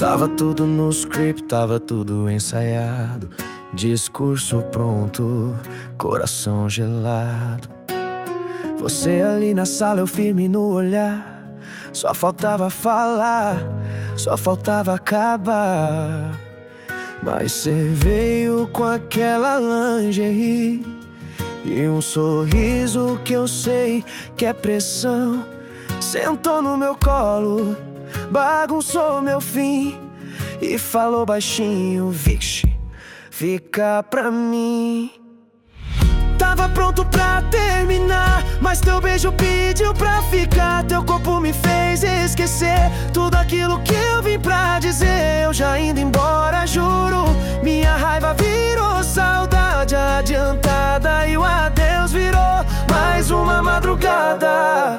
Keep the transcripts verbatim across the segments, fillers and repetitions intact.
Tava tudo no script, tava tudo ensaiado, discurso pronto, coração gelado. Você ali na sala, eu firme no olhar. Só faltava falar, só faltava acabar. Mas cê veio com aquela lingerie e um sorriso que eu sei que é pressão. Sentou no meu colo, bagunçou meu fim e falou baixinho: vixe, fica pra mim. Tava pronto pra terminar, mas teu beijo pediu pra ficar. Teu corpo me fez esquecer tudo aquilo que eu vim pra dizer. Eu já indo embora, juro, minha raiva virou saudade adiantada e o adeus virou mais uma madrugada.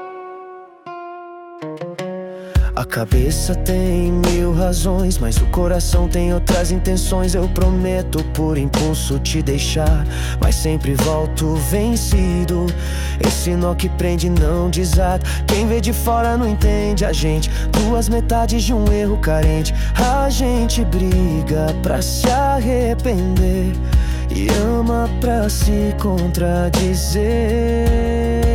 A cabeça tem mil razões, mas o coração tem outras intenções. Eu prometo por impulso te deixar, mas sempre volto vencido. Esse nó que prende não desata. Quem vê de fora não entende a gente, duas metades de um erro carente. A gente briga pra se arrepender e ama pra se contradizer.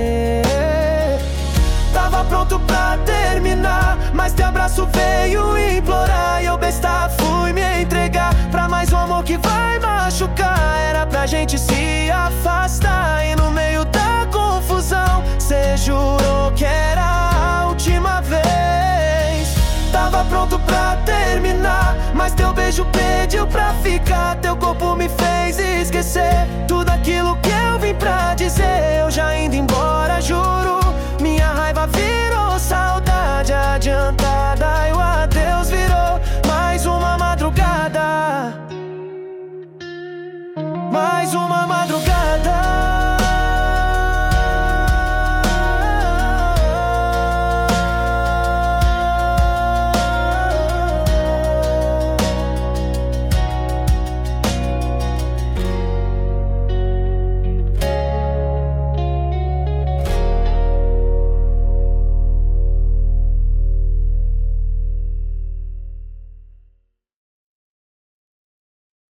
Tava pronto pra terminar, mas teu abraço veio implorar. E eu besta fui me entregar pra mais um amor que vai machucar. Era pra gente se afastar e no meio da confusão cê jurou que era a última vez. Tava pronto pra terminar, mas teu beijo pediu pra ficar. Teu corpo me fez esquecer tudo aquilo que eu vim pra dizer. Eu já indo embora, juro, minha raiva virou saudade adiantada e o adeus virou mais uma madrugada. Mais uma